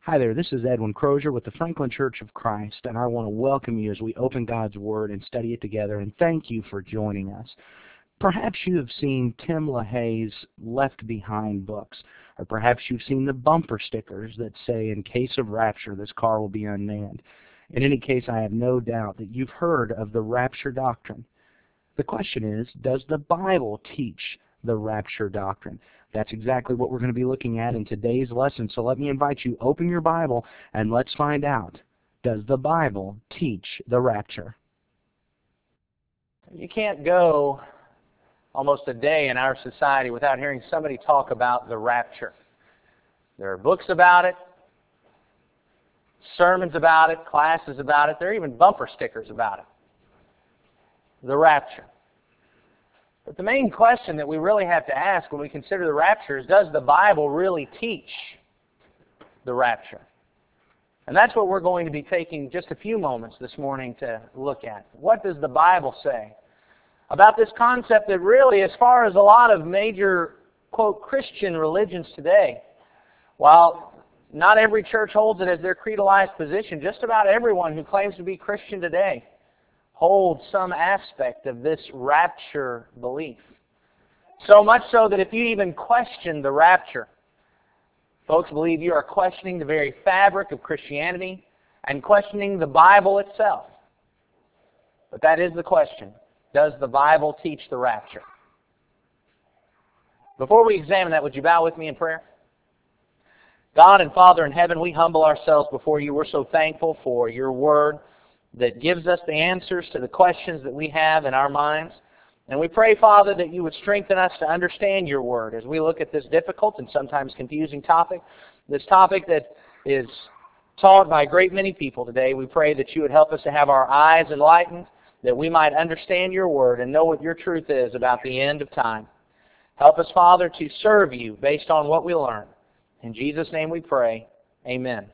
Hi there, this is Edwin Crozier with the Franklin Church of Christ, and I want to welcome you as we open God's Word and study it together, and thank you for joining us. Perhaps you have seen Tim LaHaye's Left Behind books, or perhaps you've seen the bumper stickers that say, "In case of rapture, this car will be unmanned." In any case, I have no doubt that you've heard of the rapture doctrine. The question is, does the Bible teach the rapture doctrine? That's exactly what we're going to be looking at in today's lesson. So let me invite you, open your Bible, and let's find out, does the Bible teach the rapture? You can't go almost a day in our society without hearing somebody talk about the rapture. There are books about it, sermons about it, classes about it. There are even bumper stickers about it. The rapture. But the main question that we really have to ask when we consider the rapture is, does the Bible really teach the rapture? And that's what we're going to be taking just a few moments this morning to look at. What does the Bible say about this concept that really, as far as a lot of major, quote, Christian religions today, while not every church holds it as their creedalized position, just about everyone who claims to be Christian today holds some aspect of this rapture belief. So much so that if you even question the rapture, folks believe you are questioning the very fabric of Christianity and questioning the Bible itself. But that is the question. Does the Bible teach the rapture? Before we examine that, would you bow with me in prayer? God and Father in heaven, we humble ourselves before you. We're so thankful for your word that gives us the answers to the questions that we have in our minds. And we pray, Father, that you would strengthen us to understand your word as we look at this difficult and sometimes confusing topic, this topic that is taught by a great many people today. We pray that you would help us to have our eyes enlightened, that we might understand your word and know what your truth is about the end of time. Help us, Father, to serve you based on what we learn. In Jesus' name we pray. Amen.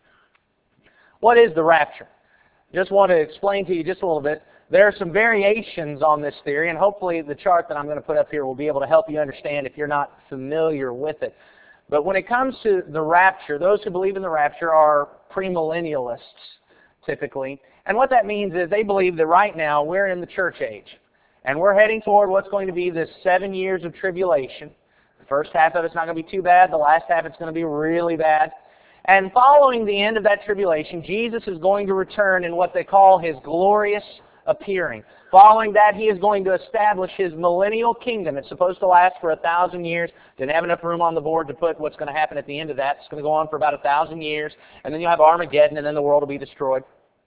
What is the rapture? Just want to explain to you just a little bit. There are some variations on this theory, and hopefully the chart that I'm going to put up here will be able to help you understand if you're not familiar with it. But when it comes to the rapture, those who believe in the rapture are premillennialists, typically. And what that means is they believe that right now we're in the church age, and we're heading toward what's going to be this 7 years of tribulation. The first half of it's not going to be too bad. The last half it's going to be really bad. And following the end of that tribulation, Jesus is going to return in what they call his glorious appearing. Following that, he is going to establish his millennial kingdom. It's supposed to last for 1,000 years. Didn't have enough room on the board to put what's going to happen at the end of that. It's going to go on for about 1,000 years. And then you'll have Armageddon, and then the world will be destroyed.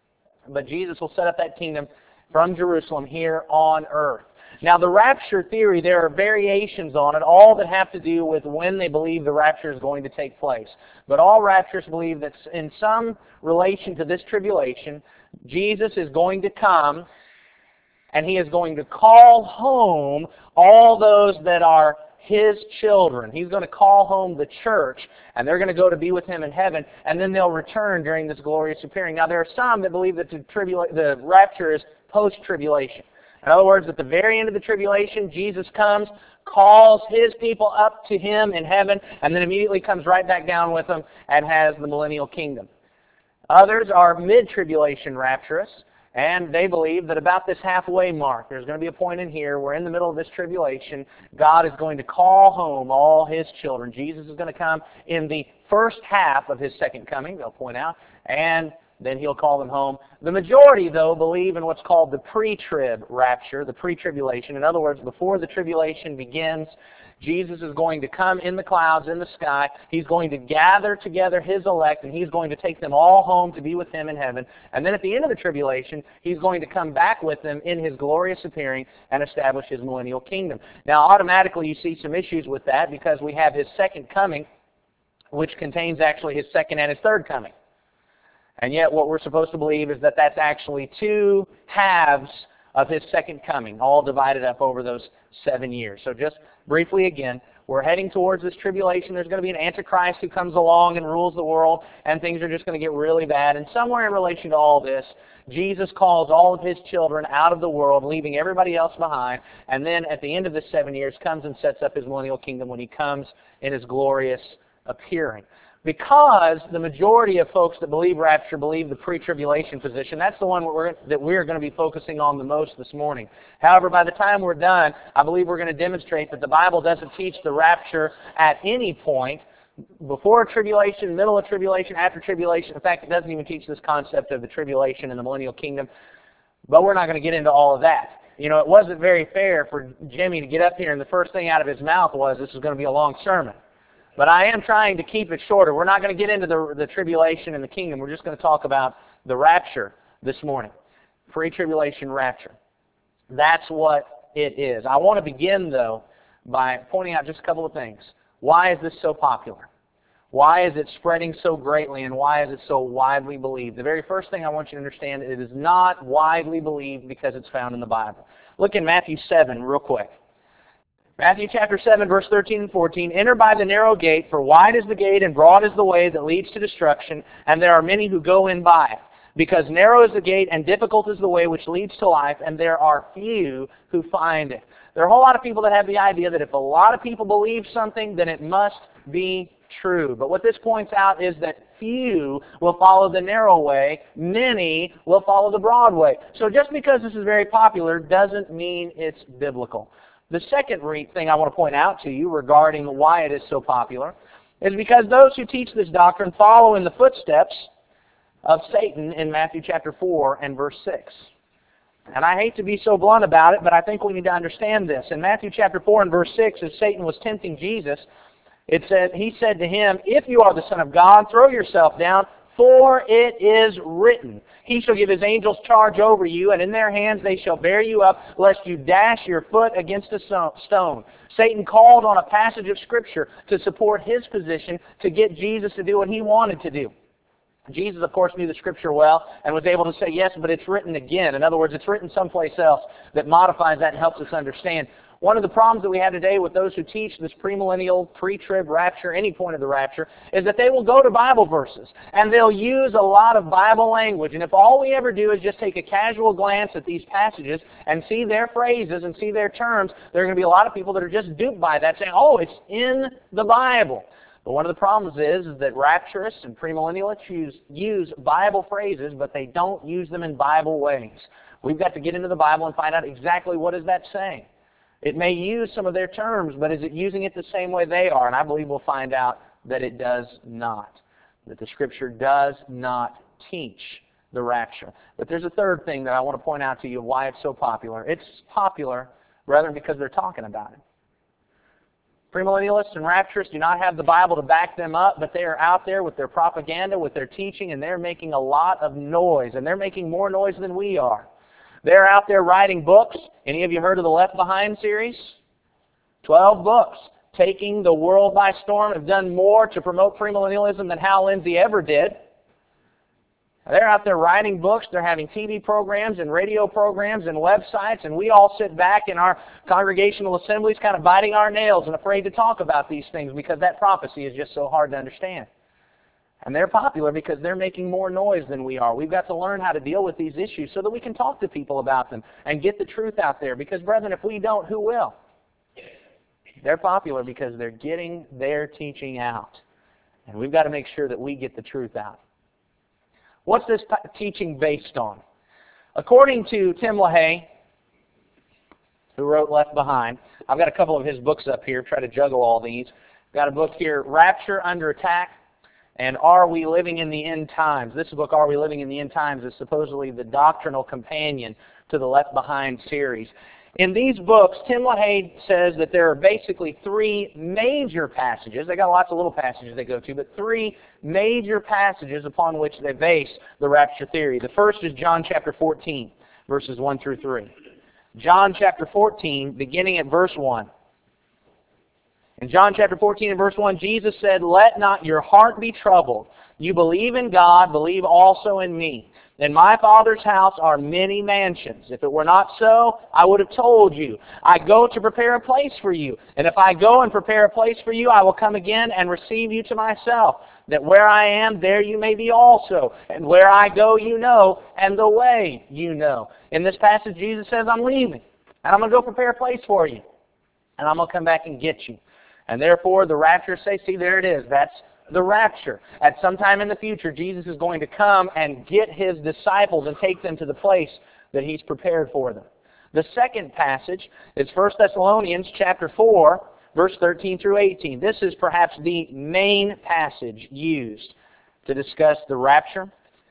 But Jesus will set up that kingdom from Jerusalem here on earth. Now, the rapture theory, there are variations on it, all that have to do with when they believe the rapture is going to take place. But all raptures believe that in some relation to this tribulation, Jesus is going to come and he is going to call home all those that are his children. He's going to call home the church, and they're going to go to be with him in heaven, and then they'll return during this glorious appearing. Now, there are some that believe that the rapture is post-tribulation. In other words, at the very end of the tribulation, Jesus comes, calls his people up to him in heaven, and then immediately comes right back down with them and has the millennial kingdom. Others are mid-tribulation rapturists, and they believe that about this halfway mark, there's going to be a point in here where in the middle of this tribulation, God is going to call home all his children. Jesus is going to come in the first half of his second coming, they'll point out, and then he'll call them home. The majority, though, believe in what's called the pre-trib rapture, the pre-tribulation. In other words, before the tribulation begins, Jesus is going to come in the clouds, in the sky. He's going to gather together his elect, and he's going to take them all home to be with him in heaven. And then at the end of the tribulation, he's going to come back with them in his glorious appearing and establish his millennial kingdom. Now, automatically, you see some issues with that because we have his second coming, which contains actually his second and his third coming. And yet what we're supposed to believe is that that's actually two halves of his second coming, all divided up over those 7 years. So just briefly again, we're heading towards this tribulation. There's going to be an Antichrist who comes along and rules the world, and things are just going to get really bad. And somewhere in relation to all this, Jesus calls all of his children out of the world, leaving everybody else behind, and then at the end of this 7 years comes and sets up his millennial kingdom when he comes in his glorious appearing. Because the majority of folks that believe rapture believe the pre-tribulation position. That's the one that we're going to be focusing on the most this morning. However, by the time we're done, I believe we're going to demonstrate that the Bible doesn't teach the rapture at any point, before tribulation, middle of tribulation, after tribulation. In fact, it doesn't even teach this concept of the tribulation and the millennial kingdom. But we're not going to get into all of that. You know, it wasn't very fair for Jimmy to get up here and the first thing out of his mouth was, this is going to be a long sermon. But I am trying to keep it shorter. We're not going to get into the tribulation and the kingdom. We're just going to talk about the rapture this morning. Pre-tribulation rapture. That's what it is. I want to begin, though, by pointing out just a couple of things. Why is this so popular? Why is it spreading so greatly, and why is it so widely believed? The very first thing I want you to understand, it is not widely believed because it's found in the Bible. Look in Matthew 7 real quick. Matthew chapter 7, verse 13 and 14, "Enter by the narrow gate, for wide is the gate and broad is the way that leads to destruction, and there are many who go in by it. Because narrow is the gate and difficult is the way which leads to life, and there are few who find it." There are a whole lot of people that have the idea that if a lot of people believe something, then it must be true. But what this points out is that few will follow the narrow way, many will follow the broad way. So just because this is very popular doesn't mean it's biblical. The second thing I want to point out to you regarding why it is so popular is because those who teach this doctrine follow in the footsteps of Satan in Matthew chapter 4 and verse 6. And I hate to be so blunt about it, but I think we need to understand this. In Matthew chapter 4 and verse 6, as Satan was tempting Jesus, it said, he said to him, "If you are the Son of God, throw yourself down, for it is written, He shall give His angels charge over you, and in their hands they shall bear you up, lest you dash your foot against a stone." Satan called on a passage of Scripture to support his position to get Jesus to do what he wanted to do. Jesus, of course, knew the Scripture well and was able to say, yes, but it's written again. In other words, it's written someplace else that modifies that and helps us understand. One of the problems that we have today with those who teach this premillennial, pre-trib rapture, any point of the rapture, is that they will go to Bible verses, and they'll use a lot of Bible language. And if all we ever do is just take a casual glance at these passages and see their phrases and see their terms, there are going to be a lot of people that are just duped by that, saying, oh, it's in the Bible. But one of the problems is that rapturists and premillennialists use Bible phrases, but they don't use them in Bible ways. We've got to get into the Bible and find out exactly what is that saying. It may use some of their terms, but is it using it the same way they are? And I believe we'll find out that it does not, that the Scripture does not teach the rapture. But there's a third thing that I want to point out to you why it's so popular. It's popular rather because they're talking about it. Premillennialists and rapturists do not have the Bible to back them up, but they are out there with their propaganda, with their teaching, and they're making a lot of noise, and they're making more noise than we are. They're out there writing books. Any of you heard of the Left Behind series? 12 books. Taking the world by storm, have done more to promote premillennialism than Hal Lindsey ever did. They're out there writing books. They're having TV programs and radio programs and websites, and we all sit back in our congregational assemblies kind of biting our nails and afraid to talk about these things because that prophecy is just so hard to understand. And they're popular because they're making more noise than we are. We've got to learn how to deal with these issues so that we can talk to people about them and get the truth out there. Because, brethren, if we don't, who will? They're popular because they're getting their teaching out. And we've got to make sure that we get the truth out. What's this teaching based on? According to Tim LaHaye, who wrote Left Behind, I've got a couple of his books up here, try to juggle all these. I've got a book here, Rapture Under Attack, and Are We Living in the End Times? This book, Are We Living in the End Times, is supposedly the doctrinal companion to the Left Behind series. In these books, Tim LaHaye says that there are basically three major passages. They got lots of little passages they go to, but three major passages upon which they base the rapture theory. The first is John chapter 14, verses 1 through 3. John chapter 14, beginning at verse 1. In John chapter 14 and verse 1, Jesus said, "Let not your heart be troubled. You believe in God, believe also in me. In my Father's house are many mansions. If it were not so, I would have told you. I go to prepare a place for you. And if I go and prepare a place for you, I will come again and receive you to myself, that where I am, there you may be also. And where I go, you know, and the way you know." In this passage, Jesus says, I'm leaving, and I'm going to go prepare a place for you. And I'm going to come back and get you. And therefore, the rapture say, see, there it is. That's the rapture. At some time in the future, Jesus is going to come and get His disciples and take them to the place that He's prepared for them. The second passage is 1 Thessalonians chapter 4, verse 13 through 18. This is perhaps the main passage used to discuss the rapture.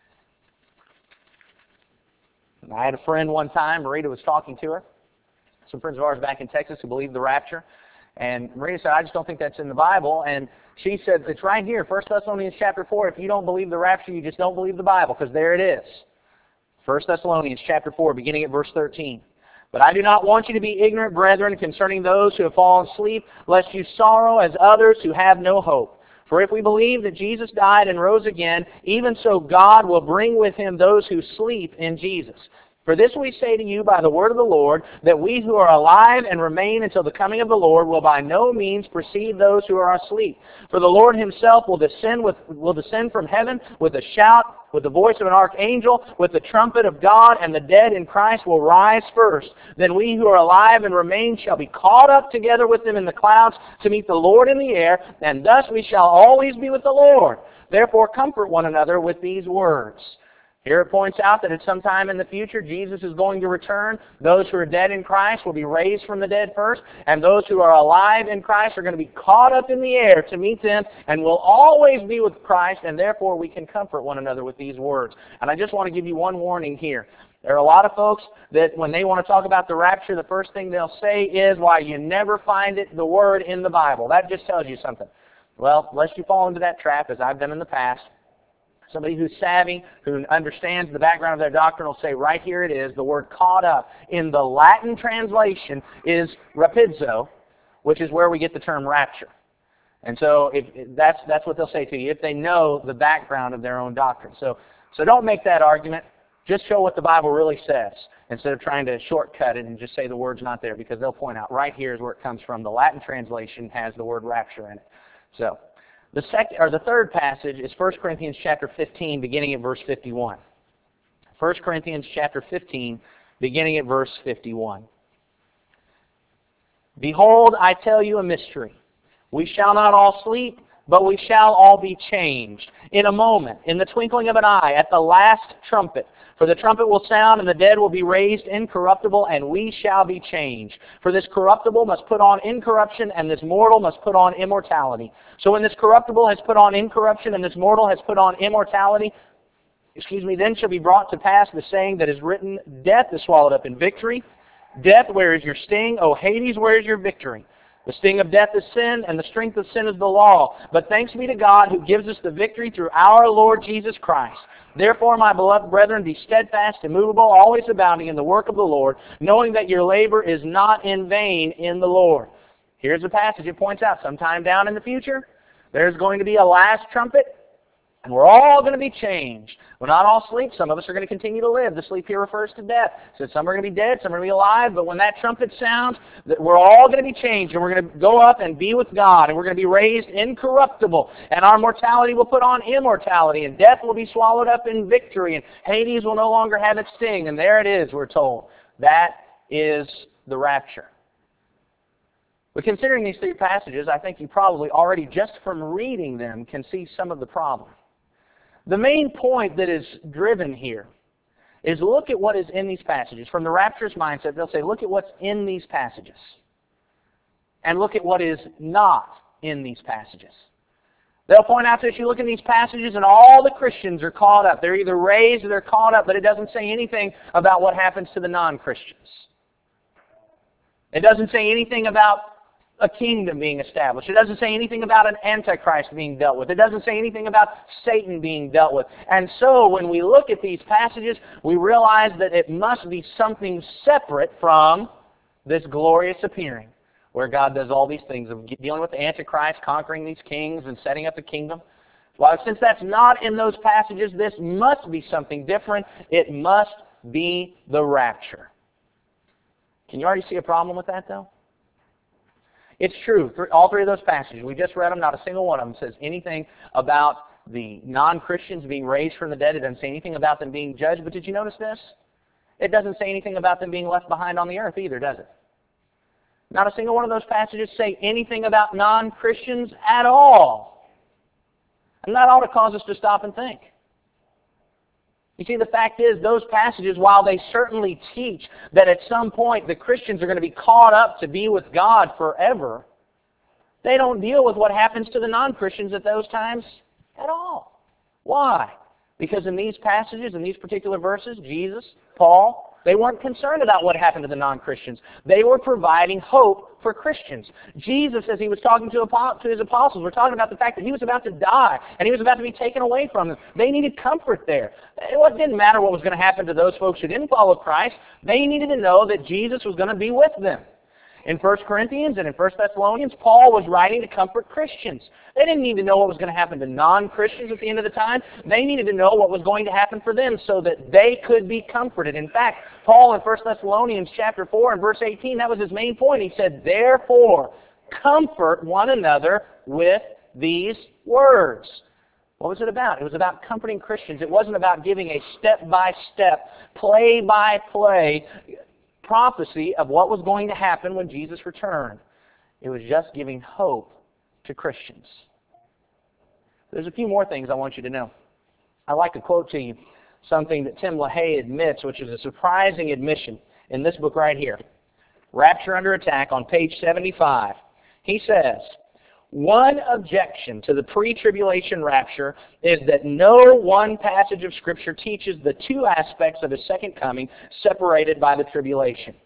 I had a friend one time, Marita was talking to her, some friends of ours back in Texas who believed the rapture. And Marita said, I just don't think that's in the Bible. And she said, it's right here, 1 Thessalonians chapter 4. If you don't believe the rapture, you just don't believe the Bible, because there it is. 1 Thessalonians chapter 4, beginning at verse 13. But I do not want you to be ignorant, brethren, concerning those who have fallen asleep, lest you sorrow as others who have no hope. For if we believe that Jesus died and rose again, even so God will bring with Him those who sleep in Jesus. For this we say to you by the word of the Lord, that we who are alive and remain until the coming of the Lord will by no means precede those who are asleep. For the Lord Himself will descend from heaven with a shout, with the voice of an archangel, with the trumpet of God, and the dead in Christ will rise first. Then we who are alive and remain shall be caught up together with them in the clouds to meet the Lord in the air, and thus we shall always be with the Lord. Therefore comfort one another with these words. Here it points out that at some time in the future, Jesus is going to return. Those who are dead in Christ will be raised from the dead first, and those who are alive in Christ are going to be caught up in the air to meet them, and will always be with Christ, and therefore we can comfort one another with these words. And I just want to give you one warning here. There are a lot of folks that when they want to talk about the rapture, the first thing they'll say is, why, you never find the word in the Bible. That just tells you something. Well, lest you fall into that trap, as I've done in the past, somebody who's savvy, who understands the background of their doctrine will say, right here it is, the word caught up. In the Latin translation is rapidzo, which is where we get the term rapture. And so that's what they'll say to you, if they know the background of their own doctrine. So don't make that argument. Just show what the Bible really says, instead of trying to shortcut it and just say the word's not there, because they'll point out, right here is where it comes from. The Latin translation has the word rapture in it. So the third passage is 1 Corinthians chapter 15, beginning at verse 51. 1 Corinthians chapter 15, beginning at verse 51. Behold, I tell you a mystery. We shall not all sleep, but we shall all be changed. In a moment, in the twinkling of an eye, at the last trumpet. For the trumpet will sound, and the dead will be raised incorruptible, and we shall be changed. For this corruptible must put on incorruption, and this mortal must put on immortality. So when this corruptible has put on incorruption, and this mortal has put on immortality, then shall be brought to pass the saying that is written, death is swallowed up in victory. Death, where is your sting? O Hades, where is your victory? The sting of death is sin, and the strength of sin is the law. But thanks be to God who gives us the victory through our Lord Jesus Christ. Therefore, my beloved brethren, be steadfast, immovable, always abounding in the work of the Lord, knowing that your labor is not in vain in the Lord. Here's a passage. It points out sometime down in the future, there's going to be a last trumpet, and we're all going to be changed. We're not all asleep. Some of us are going to continue to live. The sleep here refers to death. So some are going to be dead, some are going to be alive. But when that trumpet sounds, we're all going to be changed. And we're going to go up and be with God. And we're going to be raised incorruptible. And our mortality will put on immortality. And death will be swallowed up in victory. And Hades will no longer have its sting. And there it is, we're told. That is the rapture. But considering these three passages, I think you probably already, just from reading them, can see some of the problem. The main point that is driven here is look at what is in these passages. From the rapturous mindset, they'll say, look at what's in these passages. And look at what is not in these passages. They'll point out that you look in these passages and all the Christians are caught up. They're either raised or they're caught up, but it doesn't say anything about what happens to the non-Christians. It doesn't say anything about a kingdom being established. It doesn't say anything about an antichrist being dealt with. It doesn't say anything about Satan being dealt with. And so when we look at these passages, we realize that it must be something separate from this glorious appearing, where God does all these things of dealing with the antichrist, conquering these kings, and setting up the kingdom. Well, since that's not in those passages, this must be something different. It must be the rapture. Can you already see a problem with that, though? It's true. All three of those passages, we just read them, not a single one of them says anything about the non-Christians being raised from the dead. It doesn't say anything about them being judged. But did you notice this? It doesn't say anything about them being left behind on the earth either, does it? Not a single one of those passages say anything about non-Christians at all. And that ought to cause us to stop and think. You see, the fact is, those passages, while they certainly teach that at some point the Christians are going to be caught up to be with God forever, they don't deal with what happens to the non-Christians at those times at all. Why? Because in these passages, in these particular verses, Jesus, Paul, they weren't concerned about what happened to the non-Christians. They were providing hope for Christians. Jesus, as he was talking to his apostles, were talking about the fact that he was about to die and he was about to be taken away from them. They needed comfort there. It didn't matter what was going to happen to those folks who didn't follow Christ. They needed to know that Jesus was going to be with them. In 1 Corinthians and in 1 Thessalonians, Paul was writing to comfort Christians. They didn't need to know what was going to happen to non-Christians at the end of the time. They needed to know what was going to happen for them so that they could be comforted. In fact, Paul in 1 Thessalonians chapter 4 and verse 18, that was his main point. He said, "Therefore, comfort one another with these words." What was it about? It was about comforting Christians. It wasn't about giving a step-by-step, play-by-play prophecy of what was going to happen when Jesus returned. It was just giving hope to Christians. There's a few more things I want you to know. I'd like to quote to you something that Tim LaHaye admits, which is a surprising admission in this book right here, Rapture Under Attack, on page 75. He says, "One objection to the pre-tribulation rapture is that no one passage of Scripture teaches the two aspects of His second coming separated by the tribulation."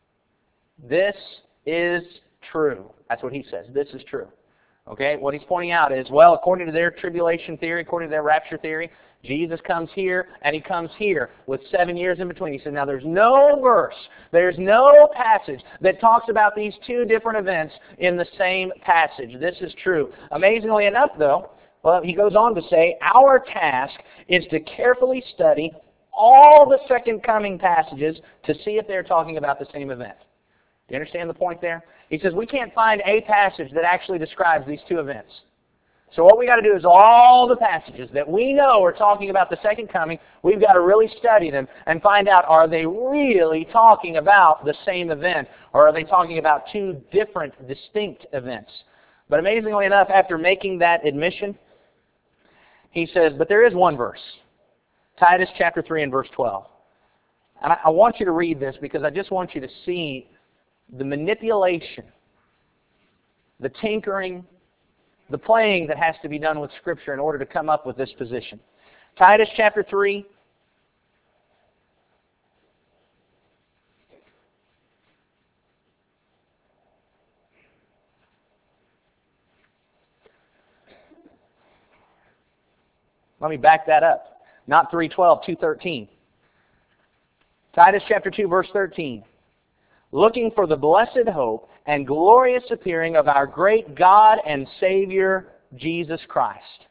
This is true. That's what he says. This is true. Okay? What he's pointing out is, well, according to their tribulation theory, according to their rapture theory, Jesus comes here and he comes here with 7 years in between. He said, now there's no verse, there's no passage that talks about these two different events in the same passage. This is true. Amazingly enough, though, well, he goes on to say, our task is to carefully study all the second coming passages to see if they're talking about the same event. Do you understand the point there? He says we can't find a passage that actually describes these two events. So what we got to do is all the passages that we know are talking about the second coming, we've got to really study them and find out, are they really talking about the same event, or are they talking about two different, distinct events? But amazingly enough, after making that admission, he says, but there is one verse, Titus chapter 3 and verse 12. And I want you to read this because I just want you to see the manipulation, the tinkering, the playing that has to be done with Scripture in order to come up with this position. Titus chapter 3. Let me back that up. Not 3:12, 2:13. Titus chapter 2, verse 13. Looking for the blessed hope and glorious appearing of our great God and Savior, Jesus Christ.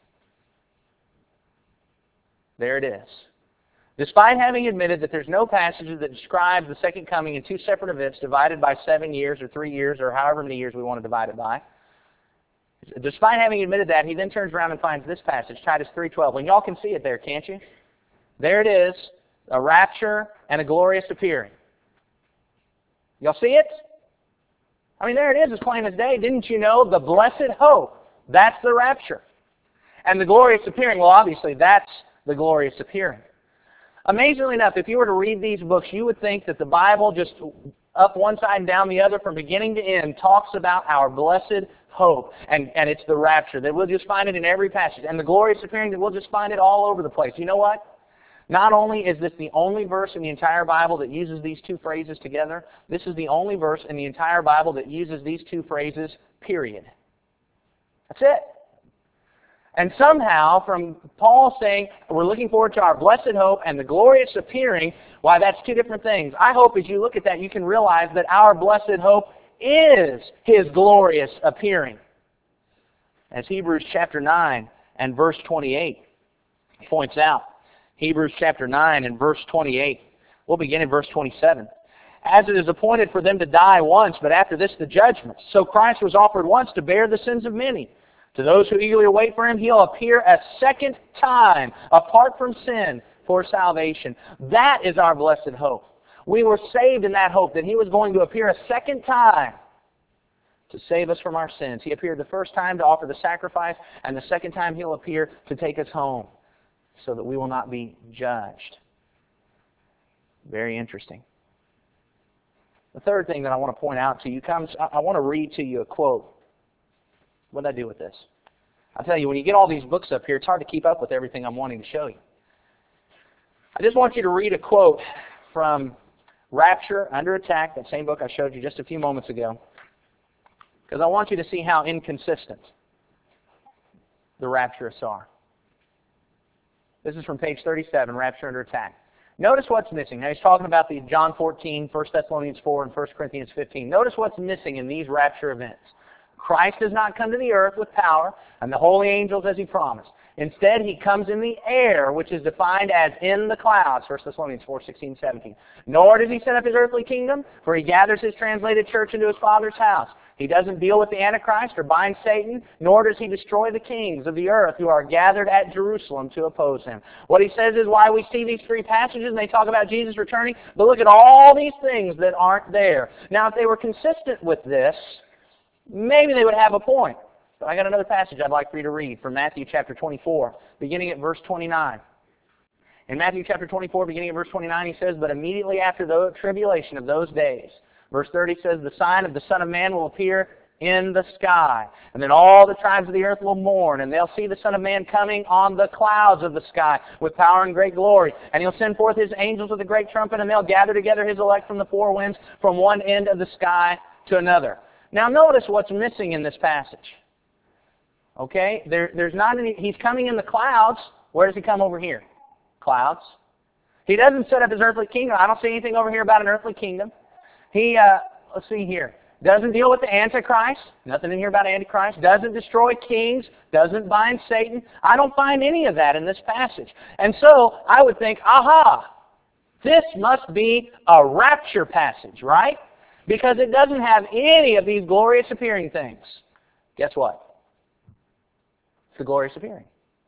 There it is. Despite having admitted that there's no passage that describes the second coming in two separate events divided by 7 years or 3 years or however many years we want to divide it by, despite having admitted that, he then turns around and finds this passage, Titus 3:12. And y'all can see it there, can't you? There it is, a rapture and a glorious appearing. Y'all see it? I mean, there it is, as plain as day. Didn't you know? The blessed hope. That's the rapture. And the glorious appearing, well, obviously, that's the glorious appearing. Amazingly enough, if you were to read these books, you would think that the Bible, just up one side and down the other, from beginning to end, talks about our blessed hope. And it's the rapture. That we'll just find it in every passage. And the glorious appearing, that we'll just find it all over the place. You know what? Not only is this the only verse in the entire Bible that uses these two phrases together, this is the only verse in the entire Bible that uses these two phrases, period. That's it. And somehow, from Paul saying, we're looking forward to our blessed hope and the glorious appearing, why, that's two different things. I hope as you look at that, you can realize that our blessed hope is His glorious appearing. As Hebrews chapter 9 and verse 28 points out. Hebrews chapter 9 and verse 28. We'll begin in verse 27. As it is appointed for them to die once, but after this the judgment. So Christ was offered once to bear the sins of many. To those who eagerly wait for Him, He'll appear a second time, apart from sin, for salvation. That is our blessed hope. We were saved in that hope that He was going to appear a second time to save us from our sins. He appeared the first time to offer the sacrifice, and the second time He'll appear to take us home so that we will not be judged. Very interesting. The third thing that I want to point out to you comes, I want to read to you a quote. What did I do with this? I'll tell you, when you get all these books up here, it's hard to keep up with everything I'm wanting to show you. I just want you to read a quote from Rapture Under Attack, that same book I showed you just a few moments ago, because I want you to see how inconsistent the rapturists are. This is from page 37, Rapture Under Attack. Notice what's missing. Now he's talking about the John 14, 1 Thessalonians 4, and 1 Corinthians 15. Notice what's missing in these rapture events. Christ does not come to the earth with power and the holy angels as He promised. Instead, He comes in the air, which is defined as in the clouds, 1 Thessalonians 4, 16, 17. Nor does He set up His earthly kingdom, for He gathers His translated church into His Father's house. He doesn't deal with the Antichrist or bind Satan, nor does He destroy the kings of the earth who are gathered at Jerusalem to oppose Him. What he says is why we see these three passages, and they talk about Jesus returning, but look at all these things that aren't there. Now, if they were consistent with this, maybe they would have a point. But I got another passage I'd like for you to read from Matthew chapter 24, beginning at verse 29. In Matthew chapter 24, beginning at verse 29, he says, "But immediately after the tribulation of those days," verse 30 says, "the sign of the Son of Man will appear in the sky. And then all the tribes of the earth will mourn, and they'll see the Son of Man coming on the clouds of the sky with power and great glory. And He'll send forth His angels with a great trumpet, and they'll gather together His elect from the four winds, from one end of the sky to another." Now notice what's missing in this passage. Okay? There's not any. He's coming in the clouds. Where does He come over here? Clouds. He doesn't set up His earthly kingdom. I don't see anything over here about an earthly kingdom. He, let's see here, doesn't deal with the Antichrist. Nothing in here about Antichrist. Doesn't destroy kings. Doesn't bind Satan. I don't find any of that in this passage. And so I would think, aha, this must be a rapture passage, right? Because it doesn't have any of these glorious appearing things. Guess what? It's the glorious appearing.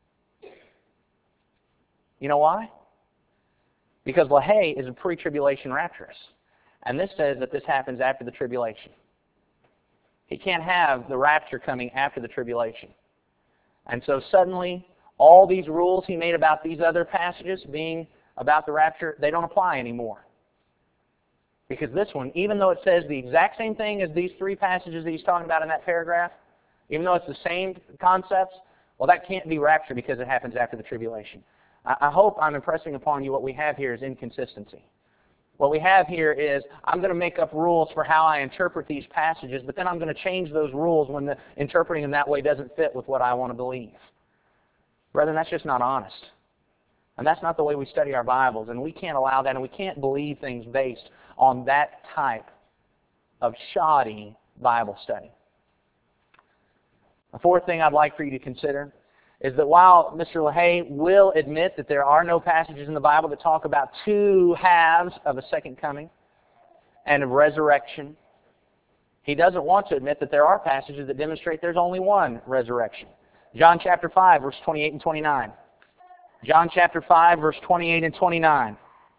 You know why? Because LaHaye is a pre-tribulation rapturist. And this says that this happens after the tribulation. He can't have the rapture coming after the tribulation. And so suddenly, all these rules he made about these other passages being about the rapture, they don't apply anymore. Because this one, even though it says the exact same thing as these three passages that he's talking about in that paragraph, even though it's the same concepts, well, that can't be rapture because it happens after the tribulation. I hope I'm impressing upon you what we have here is inconsistency. What we have here is I'm going to make up rules for how I interpret these passages, but then I'm going to change those rules when interpreting them that way doesn't fit with what I want to believe. Brethren, that's just not honest. And that's not the way we study our Bibles, and we can't allow that, and we can't believe things based on that type of shoddy Bible study. The fourth thing I'd like for you to consider is that while Mr. LaHaye will admit that there are no passages in the Bible that talk about two halves of a second coming and of resurrection, he doesn't want to admit that there are passages that demonstrate there's only one resurrection. John chapter 5, verse 28 and 29. John chapter 5, verse 28 and 29.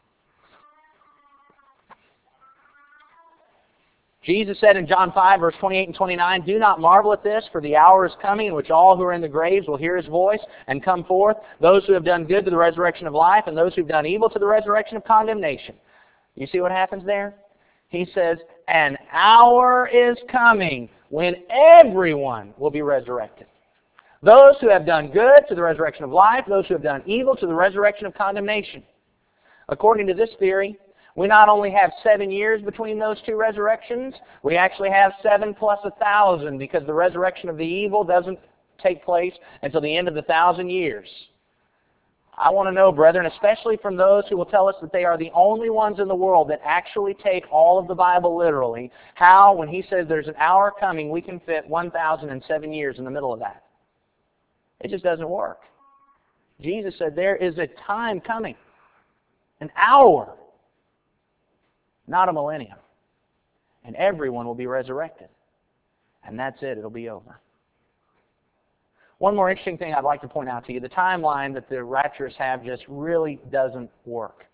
Jesus said in John 5, verse 28 and 29, "Do not marvel at this, for the hour is coming in which all who are in the graves will hear His voice and come forth, those who have done good to the resurrection of life, and those who have done evil to the resurrection of condemnation." You see what happens there? He says, an hour is coming when everyone will be resurrected. Those who have done good to the resurrection of life, those who have done evil to the resurrection of condemnation. According to this theory, we not only have 7 years between those two resurrections, we actually have 7 plus 1,000 because the resurrection of the evil doesn't take place until the end of the 1,000 years. I want to know, brethren, especially from those who will tell us that they are the only ones in the world that actually take all of the Bible literally, how, when he says there's an hour coming, we can fit 1,007 years in the middle of that. It just doesn't work. Jesus said there is a time coming, an hour, not a millennium. And everyone will be resurrected. And that's it. It'll be over. One more interesting thing I'd like to point out to you. The timeline that the rapturists have just really doesn't work.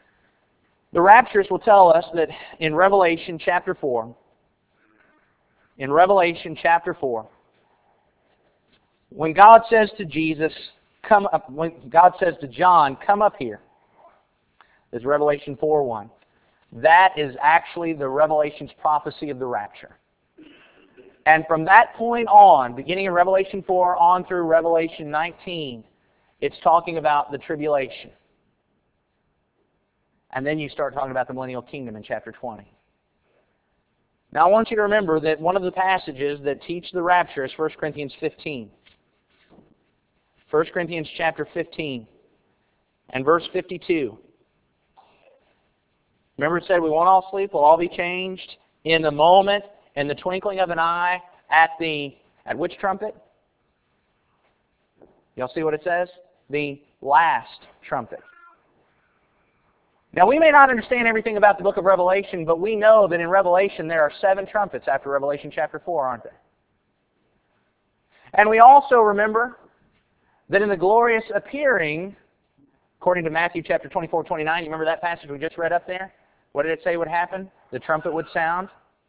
The rapturists will tell us that in Revelation chapter 4, in Revelation chapter 4, when God says to Jesus, come up, when God says to John, come up here, is Revelation 4:1. That is actually the Revelation's prophecy of the rapture. And from that point on, beginning in Revelation 4 on through Revelation 19, it's talking about the tribulation. And then you start talking about the millennial kingdom in chapter 20. Now I want you to remember that one of the passages that teach the rapture is 1 Corinthians 15. 1 Corinthians chapter 15 and verse 52. Remember it said we won't all sleep, we'll all be changed in the moment, in the twinkling of an eye, at which trumpet? Y'all see what it says? The last trumpet. Now we may not understand everything about the book of Revelation, but we know that in Revelation there are 7 trumpets after Revelation chapter 4, aren't there? And we also remember that in the glorious appearing, according to Matthew chapter 24-29, you remember that passage we just read up there? What did it say would happen? The trumpet would sound.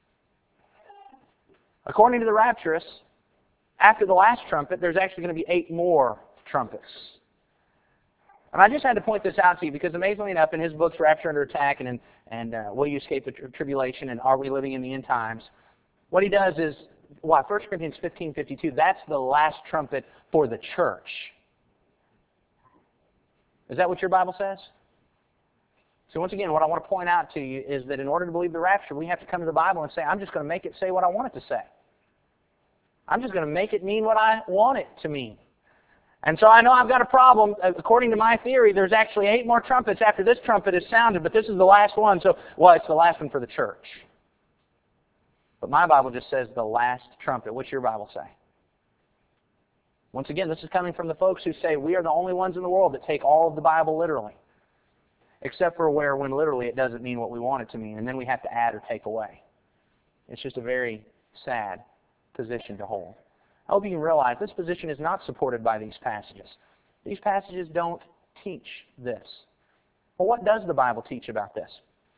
According to the rapturous, after the last trumpet, there's actually going to be 8 more trumpets. And I just had to point this out to you because amazingly enough, in his books, Rapture Under Attack and Will You Escape the Tribulation and Are We Living in the End Times, what he does is, 1 Corinthians 15:52, that's the last trumpet for the church. Is that what your Bible says? So once again, what I want to point out to you is that in order to believe the rapture, we have to come to the Bible and say, I'm just going to make it say what I want it to say. I'm just going to make it mean what I want it to mean. And so I know I've got a problem. According to my theory, there's actually 8 more trumpets after this trumpet is sounded, but this is the last one, so, well, it's the last one for the church. But my Bible just says the last trumpet. What's your Bible say? Once again, this is coming from the folks who say we are the only ones in the world that take all of the Bible literally. Except for when literally it doesn't mean what we want it to mean, and then we have to add or take away. It's just a very sad position to hold. I hope you can realize this position is not supported by these passages. These passages don't teach this. Well, what does the Bible teach about this?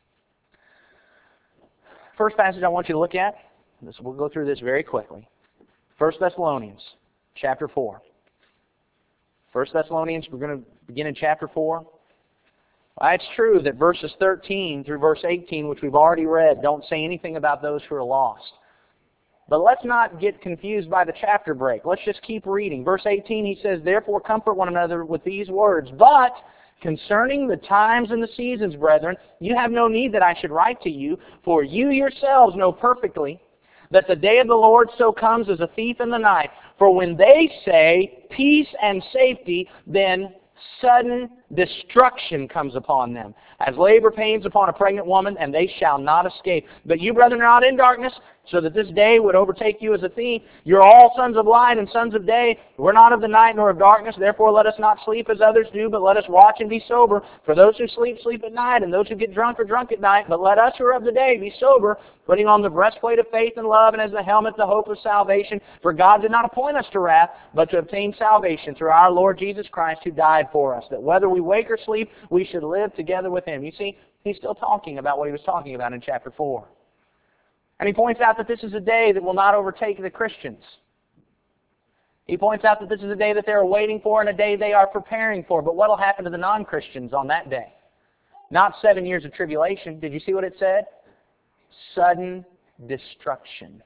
First passage I want you to look at, we'll go through this very quickly. 1 Thessalonians chapter 4. 1 Thessalonians, we're going to begin in chapter 4. It's true that verses 13 through verse 18, which we've already read, don't say anything about those who are lost. But let's not get confused by the chapter break. Let's just keep reading. Verse 18, he says, therefore comfort one another with these words. But concerning the times and the seasons, brethren, you have no need that I should write to you, for you yourselves know perfectly that the day of the Lord so comes as a thief in the night. For when they say peace and safety, then sudden destruction comes upon them, as labor pains upon a pregnant woman, and they shall not escape. But you, brethren, are not in darkness, so that this day would overtake you as a thief. You're all sons of light and sons of day. We're not of the night nor of darkness. Therefore let us not sleep as others do, but let us watch and be sober. For those who sleep, sleep at night, and those who get drunk are drunk at night. But let us who are of the day be sober, putting on the breastplate of faith and love, and as the helmet the hope of salvation. For God did not appoint us to wrath, but to obtain salvation through our Lord Jesus Christ, who died for us, that whether we wake or sleep, we should live together with Him. You see, he's still talking about what he was talking about in chapter 4. And he points out that this is a day that will not overtake the Christians. He points out that this is a day that they are waiting for and a day they are preparing for. But what will happen to the non-Christians on that day? Not 7 years of tribulation. Did you see what it said? Sudden destruction.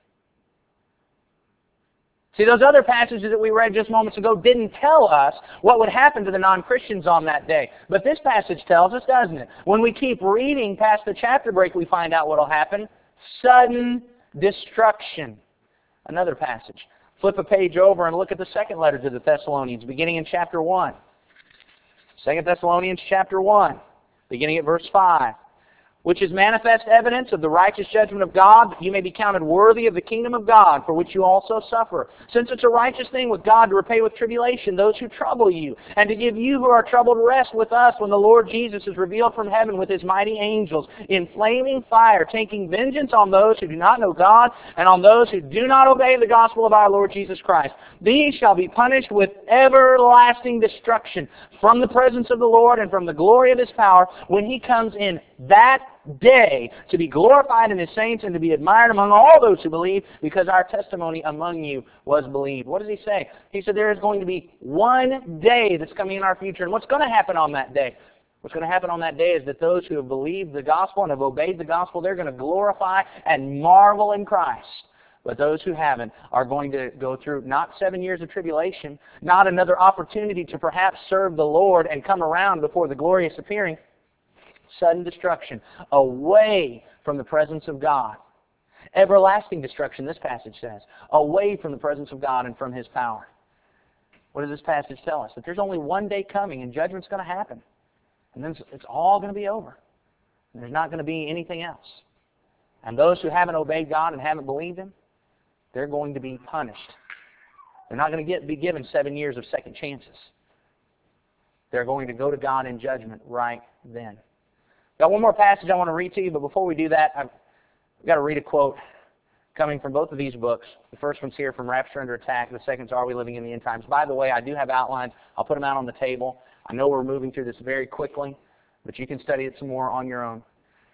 See, those other passages that we read just moments ago didn't tell us what would happen to the non-Christians on that day. But this passage tells us, doesn't it? When we keep reading past the chapter break, we find out what will happen. Sudden destruction. Another passage. Flip a page over and look at the second letter to the Thessalonians, beginning in chapter 1. 2 Thessalonians chapter 1, beginning at verse 5. Which is manifest evidence of the righteous judgment of God, that you may be counted worthy of the kingdom of God, for which you also suffer. Since it's a righteous thing with God to repay with tribulation those who trouble you, and to give you who are troubled rest with us when the Lord Jesus is revealed from heaven with His mighty angels, in flaming fire, taking vengeance on those who do not know God, and on those who do not obey the gospel of our Lord Jesus Christ. These shall be punished with everlasting destruction from the presence of the Lord and from the glory of His power when He comes in that day to be glorified in His saints and to be admired among all those who believe, because our testimony among you was believed. What does He say? He said there is going to be one day that's coming in our future. And what's going to happen on that day? What's going to happen on that day is that those who have believed the gospel and have obeyed the gospel, they're going to glorify and marvel in Christ. But those who haven't are going to go through not 7 years of tribulation, not another opportunity to perhaps serve the Lord and come around before the glorious appearing. Sudden destruction, away from the presence of God. Everlasting destruction, this passage says, away from the presence of God and from His power. What does this passage tell us? That there's only one day coming and judgment's going to happen. And then it's all going to be over. And there's not going to be anything else. And those who haven't obeyed God and haven't believed Him, they're going to be punished. They're not going to be given 7 years of second chances. They're going to go to God in judgment right then. Got one more passage I want to read to you, but before we do that, I've got to read a quote coming from both of these books. The first one's here from Rapture Under Attack. The second's Are We Living in the End Times? By the way, I do have outlines. I'll put them out on the table. I know we're moving through this very quickly, but you can study it some more on your own.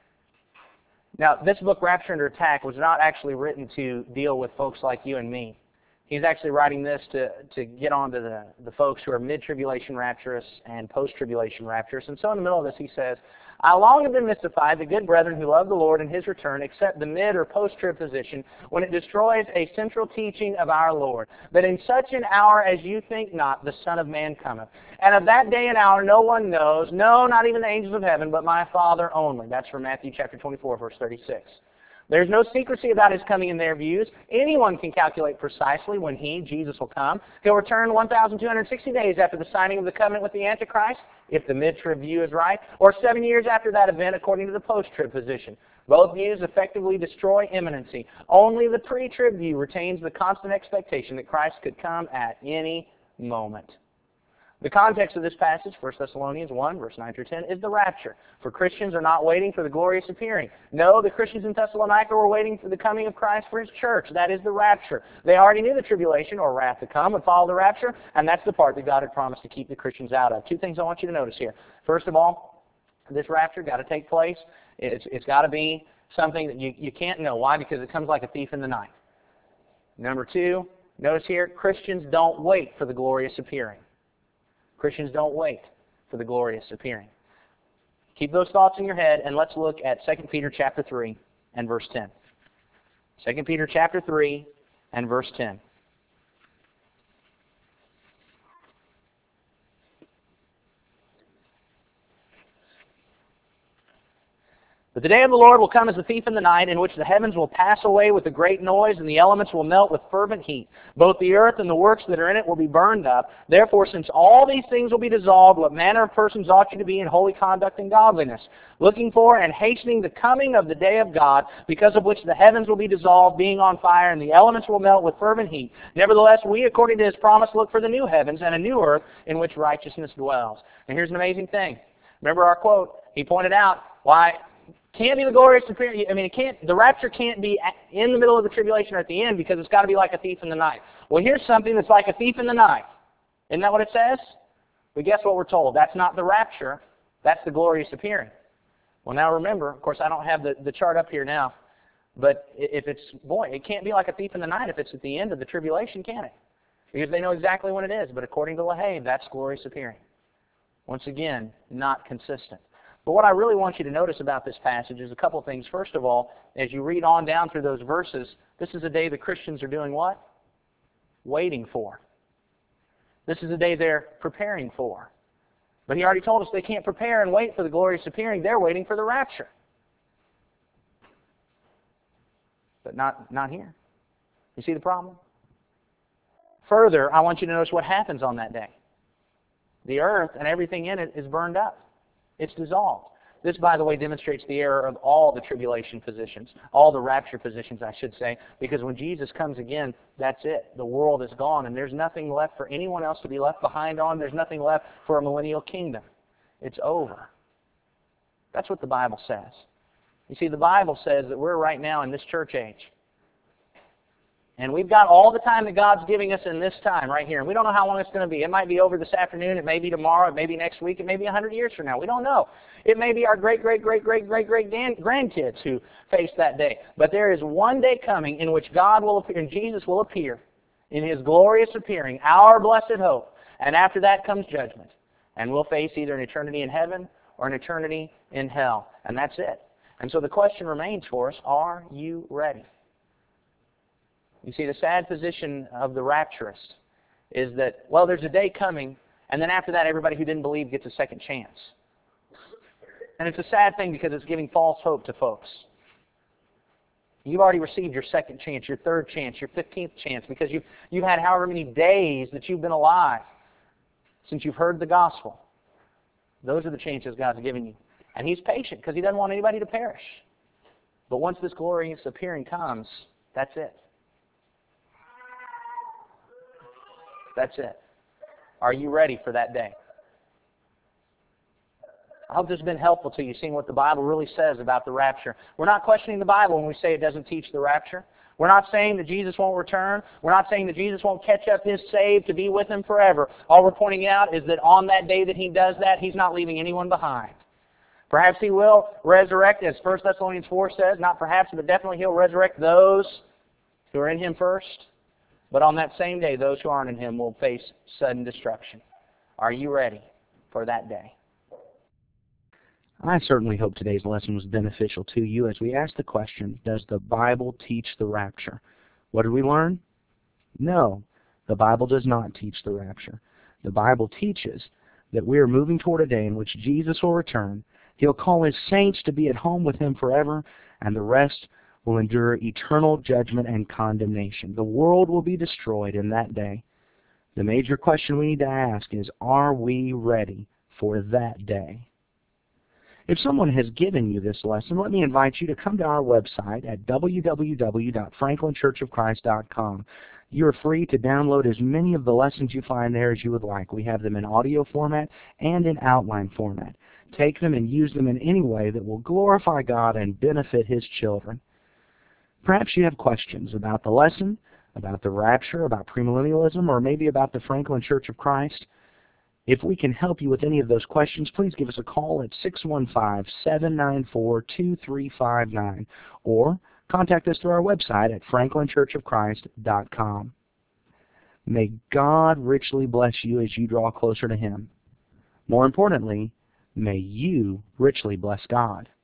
Now, this book, Rapture Under Attack, was not actually written to deal with folks like you and me. He's actually writing this to get on to the folks who are mid-tribulation rapturists and post-tribulation rapturists. And so in the middle of this, he says, I long have been mystified, the good brethren who love the Lord and His return accept the mid- or post-trib position when it destroys a central teaching of our Lord, that in such an hour as you think not, the Son of Man cometh. And of that day and hour no one knows, no, not even the angels of heaven, but my Father only. That's from Matthew chapter 24, verse 36. There's no secrecy about His coming in their views. Anyone can calculate precisely when He, Jesus, will come. He'll return 1,260 days after the signing of the covenant with the Antichrist, if the mid-trib view is right, or 7 years after that event according to the post-trib position. Both views effectively destroy imminency. Only the pre-trib view retains the constant expectation that Christ could come at any moment. The context of this passage, 1 Thessalonians 1, verse 9 through 10, is the rapture. For Christians are not waiting for the glorious appearing. No, the Christians in Thessalonica were waiting for the coming of Christ for His church. That is the rapture. They already knew the tribulation or wrath to come would follow the rapture, and that's the part that God had promised to keep the Christians out of. Two things I want you to notice here. First of all, this rapture got to take place. It's got to be something that you can't know. Why? Because it comes like a thief in the night. Number two, notice here, Christians don't wait for the glorious appearing. Christians don't wait for the glorious appearing. Keep those thoughts in your head, and let's look at 2 Peter chapter 3 and verse 10. 2 Peter chapter 3 and verse 10. But the day of the Lord will come as a thief in the night, in which the heavens will pass away with a great noise, and the elements will melt with fervent heat. Both the earth and the works that are in it will be burned up. Therefore, since all these things will be dissolved, what manner of persons ought you to be in holy conduct and godliness, looking for and hastening the coming of the day of God, because of which the heavens will be dissolved, being on fire, and the elements will melt with fervent heat. Nevertheless, we, according to His promise, look for the new heavens and a new earth in which righteousness dwells. And here's an amazing thing. Remember our quote? He pointed out why can't be the glorious appearing. I mean, the rapture can't be in the middle of the tribulation or at the end, because it's got to be like a thief in the night. Well, here's something that's like a thief in the night. Isn't that what it says? But guess what we're told? That's not the rapture. That's the glorious appearing. Well, now remember, of course, I don't have the chart up here now, but if it's, it can't be like a thief in the night if it's at the end of the tribulation, can it? Because they know exactly when it is. But according to LaHaye, that's glorious appearing. Once again, not consistent. But what I really want you to notice about this passage is a couple things. First of all, as you read on down through those verses, this is a day the Christians are doing what? Waiting for. This is a day they're preparing for. But He already told us they can't prepare and wait for the glorious appearing. They're waiting for the rapture. But not here. You see the problem? Further, I want you to notice what happens on that day. The earth and everything in it is burned up. It's dissolved. This, by the way, demonstrates the error of all the tribulation positions, all the rapture positions, I should say, because when Jesus comes again, that's it. The world is gone, and there's nothing left for anyone else to be left behind on. There's nothing left for a millennial kingdom. It's over. That's what the Bible says. You see, the Bible says that we're right now in this church age. And we've got all the time that God's giving us in this time right here. And we don't know how long it's going to be. It might be over this afternoon. It may be tomorrow. It may be next week. It may be 100 years from now. We don't know. It may be our great-great-great-great-great-great-grandkids who face that day. But there is one day coming in which God will appear and Jesus will appear in His glorious appearing, our blessed hope. And after that comes judgment. And we'll face either an eternity in heaven or an eternity in hell. And that's it. And so the question remains for us, are you ready? You see, the sad position of the rapturist is that, well, there's a day coming, and then after that, everybody who didn't believe gets a second chance. And it's a sad thing because it's giving false hope to folks. You've already received your second chance, your third chance, your 15th chance, because you've had however many days that you've been alive since you've heard the gospel. Those are the chances God's given you. And He's patient because He doesn't want anybody to perish. But once this glorious appearing comes, that's it. That's it. Are you ready for that day? I hope this has been helpful to you, seeing what the Bible really says about the rapture. We're not questioning the Bible when we say it doesn't teach the rapture. We're not saying that Jesus won't return. We're not saying that Jesus won't catch up His saved to be with Him forever. All we're pointing out is that on that day that He does that, He's not leaving anyone behind. Perhaps He will resurrect, as 1 Thessalonians 4 says, not perhaps, but definitely He'll resurrect those who are in Him first. But on that same day, those who aren't in Him will face sudden destruction. Are you ready for that day? I certainly hope today's lesson was beneficial to you as we ask the question, does the Bible teach the rapture? What did we learn? No, the Bible does not teach the rapture. The Bible teaches that we are moving toward a day in which Jesus will return. He'll call His saints to be at home with Him forever, and the rest will endure eternal judgment and condemnation. The world will be destroyed in that day. The major question we need to ask is, are we ready for that day? If someone has given you this lesson, let me invite you to come to our website at www.franklinchurchofchrist.com. You are free to download as many of the lessons you find there as you would like. We have them in audio format and in outline format. Take them and use them in any way that will glorify God and benefit His children. Perhaps you have questions about the lesson, about the rapture, about premillennialism, or maybe about the Franklin Church of Christ. If we can help you with any of those questions, please give us a call at 615-794-2359 or contact us through our website at franklinchurchofchrist.com. May God richly bless you as you draw closer to Him. More importantly, may you richly bless God.